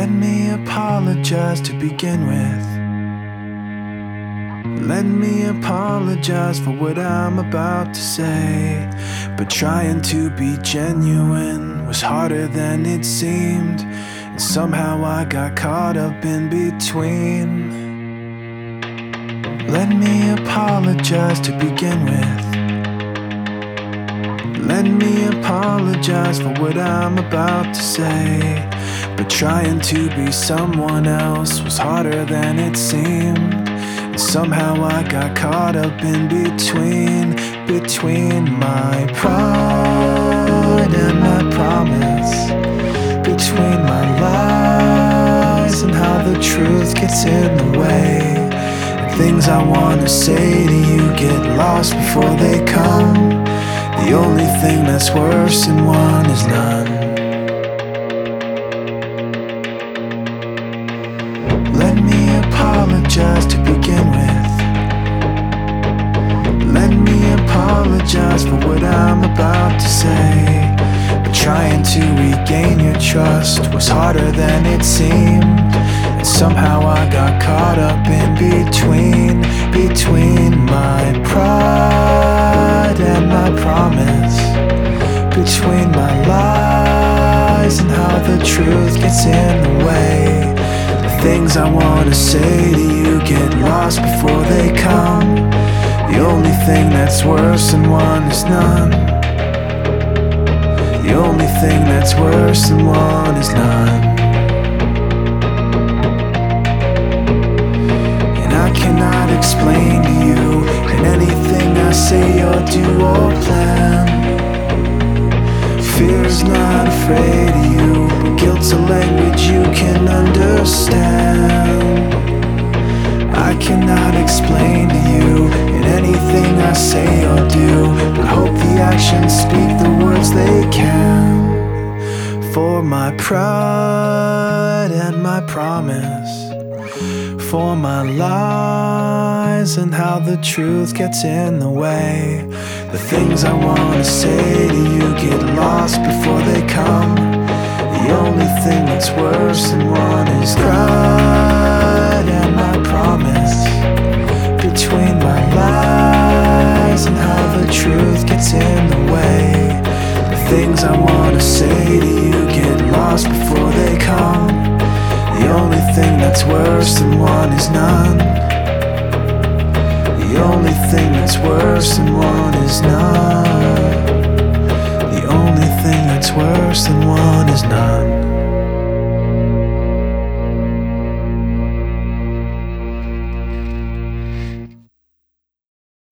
Let me apologize to begin with. Let me apologize for what I'm about to say. But trying to be genuine was harder than it seemed, and somehow I got caught up in between. Let me apologize to begin with. Let me apologize for what I'm about to say. But trying to be someone else was harder than it seemed, and somehow I got caught up in between my pride and my promise, between my lies and how the truth gets in the way. And things I wanna say to you get lost before they come. The only thing that's worse than one is none. Let me apologize to begin with. Let me apologize for what I'm about to say. But trying to regain your trust was harder than it seemed, and somehow I got caught up in between my pride and my promise, between my lies and how the truth gets in the way. Things I wanna say to you get lost before they come. The only thing that's worse than one is none. The only thing that's worse than one is none. And I cannot explain to you in anything I say or do or plan. Fear's not afraid of you, but guilt's a language you can understand. I cannot explain to you in anything I say or do, but hope the actions speak the words they can. For my pride and my promise, for my lies and how the truth gets in the way. The things I wanna say to you get lost before they come. The only thing that's worse than one is pride and my promise, between my lies and how the truth gets in the way. The things I wanna say to you get lost before they come. The only thing that's worse than one is none. The only thing that's worse than one is none. The only thing that's worse than one is none.